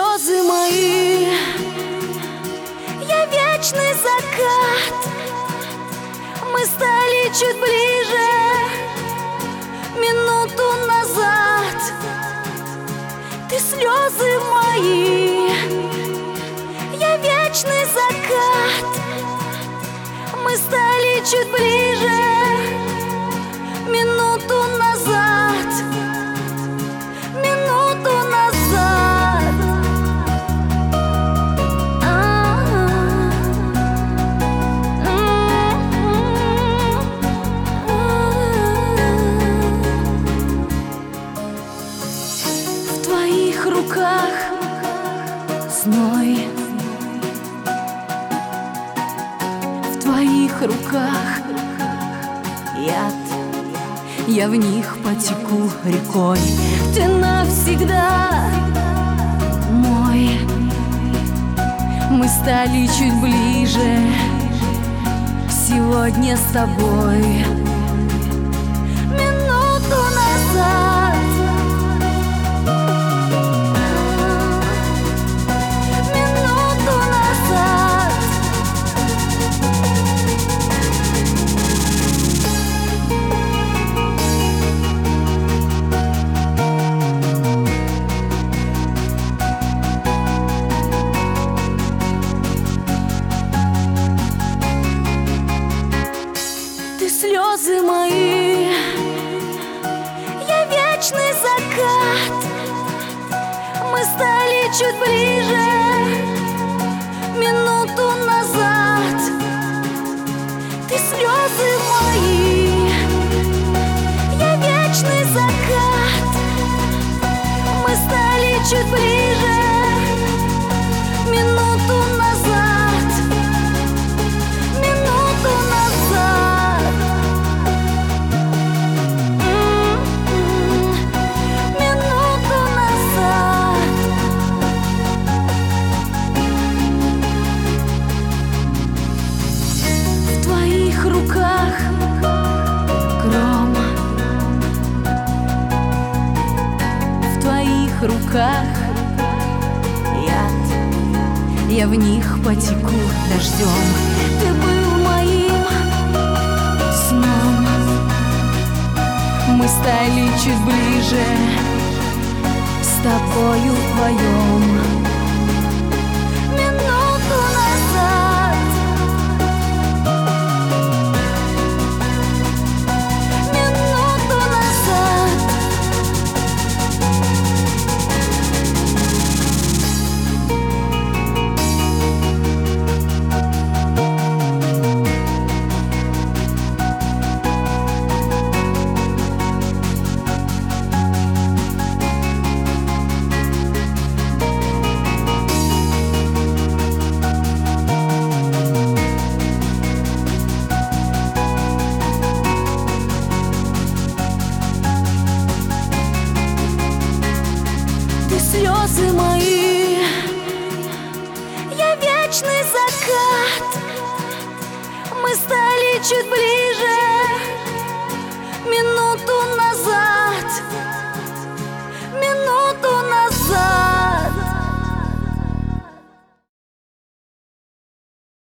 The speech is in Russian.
слезы мои, я вечный закат. Мы стали чуть ближе минуту назад. Ты слезы мои, я вечный закат. Мы стали чуть ближе минуту назад. Минуту назад. В твоих руках зной, в твоих руках яд. Я в них потеку рекой. Ты навсегда мой. Мы стали чуть ближе сегодня с тобой. Минуту назад. Минуту назад. Слезы мои, я вечный закат. Мы стали чуть ближе минуту назад. Ты слезы мои, я вечный закат. Мы стали чуть ближе минуту назад. Минуту назад. В руках гром, в твоих руках яд. Я в них потеку дождем. Ты был моим сном. Мы стали чуть ближе с тобою вдвоем. Минуту назад. Слезы мои, я вечный закат. Мы стали чуть ближе